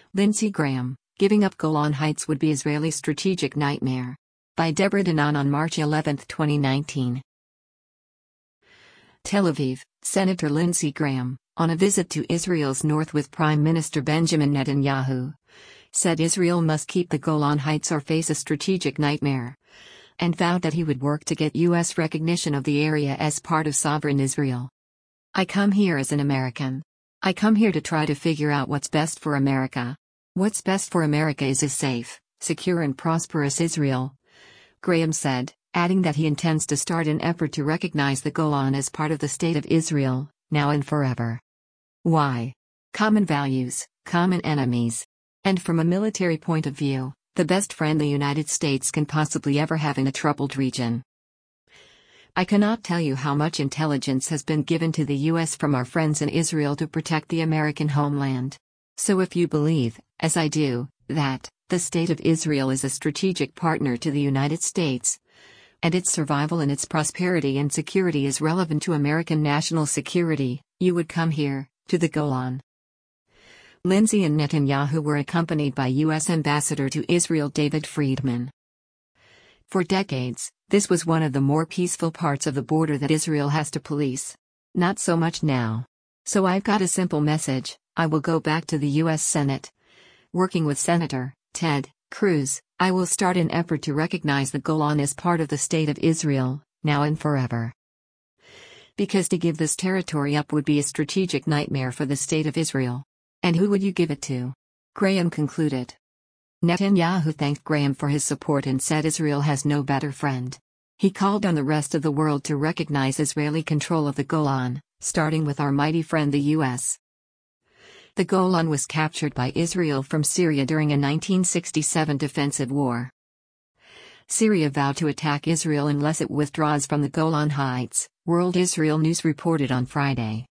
Lindsey Graham, giving up Golan Heights would be Israeli strategic nightmare. By Deborah Danan on March 11, 2019. Tel Aviv, Senator Lindsey Graham, on a visit to Israel's north with Prime Minister Benjamin Netanyahu, said Israel must keep the Golan Heights or face a strategic nightmare, and vowed that he would work to get U.S. recognition of the area as part of sovereign Israel. "I come here as an American. I come here to try to figure out what's best for America. What's best for America is a safe, secure and prosperous Israel," Graham said, adding that he intends to start an effort to recognize the Golan as part of the State of Israel, now and forever. Why? Common values, common enemies. And from a military point of view, the best friend the United States can possibly ever have in a troubled region. "I cannot tell you how much intelligence has been given to the U.S. from our friends in Israel to protect the American homeland. So if you believe, as I do, that the State of Israel is a strategic partner to the United States, and its survival and its prosperity and security is relevant to American national security, you would come here, to the Golan." Lindsey and Netanyahu were accompanied by U.S. Ambassador to Israel David Friedman. For decades, this was one of the more peaceful parts of the border that Israel has to police. Not so much now. So I've got a simple message: I will go back to the U.S. Senate. Working with Senator Ted Cruz, I will start an effort to recognize the Golan as part of the State of Israel, now and forever. Because to give this territory up would be a strategic nightmare for the State of Israel. And who would you give it to? Graham concluded. Netanyahu thanked Graham for his support and said Israel has no better friend. He called on the rest of the world to recognize Israeli control of the Golan, starting with our mighty friend the U.S. The Golan was captured by Israel from Syria during a 1967 defensive war. Syria vowed to attack Israel unless it withdraws from the Golan Heights, World Israel News reported on Friday.